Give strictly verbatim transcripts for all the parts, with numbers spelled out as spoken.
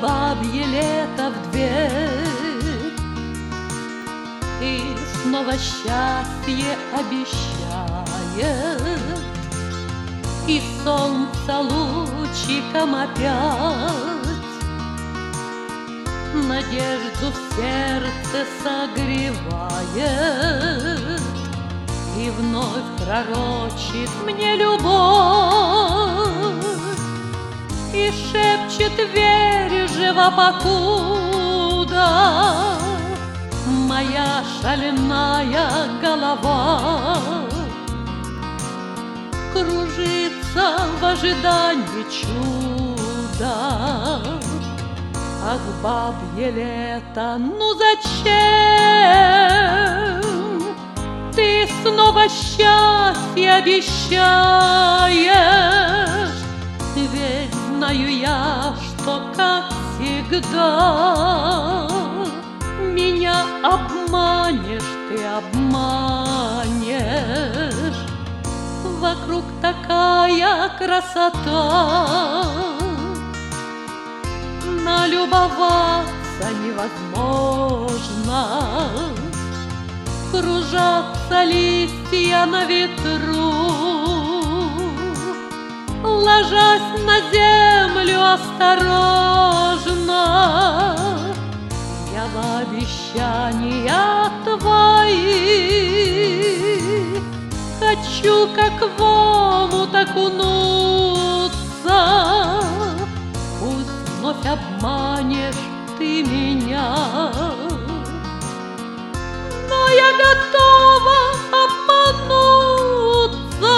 бабье лето в дверь, и снова счастье обещает, и солнце лучиком опять надежду в сердце согревает и вновь пророчит мне любовь и шепчет: верь, жива покуда моя шальная голова кружится в ожидании чуда. Ах, бабье лето, ну зачем ты снова счастье обещаешь? Ведь знаю я, что, как всегда, меня обманешь, ты обманешь. Вокруг такая красота, налюбоваться невозможно. Кружатся листья на ветру, ложась на землю осторожно. Я в обещания твои хочу, как в омут окунуться. Пусть вновь обманешь ты меня, но я готова обмануться.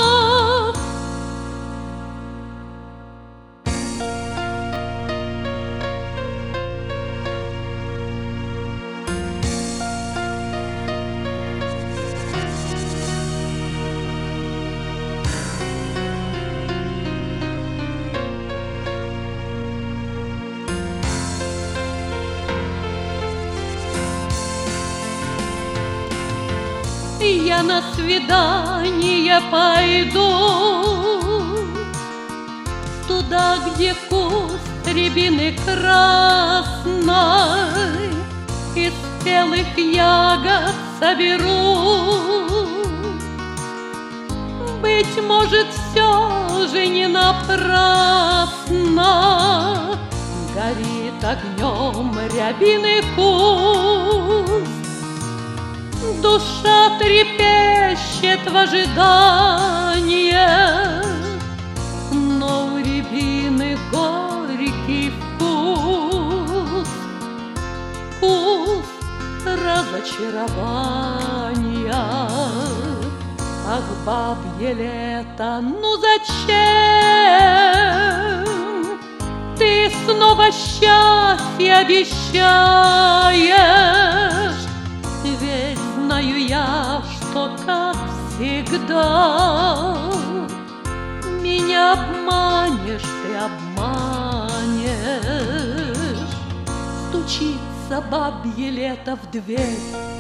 Я на свидание пойду туда, где куст рябины красной из спелых ягод соберу. Быть может, все же не напрасно горит огнем рябины куст. Душа трепещет в ожидании, но у рябины горький вкус, вкус разочарования. Ах, бабье лето, ну зачем ты снова счастье обещаешь? Ведь знаю я, что, как всегда, меня обманешь, ты обманешь. Стучится бабье лето в дверь,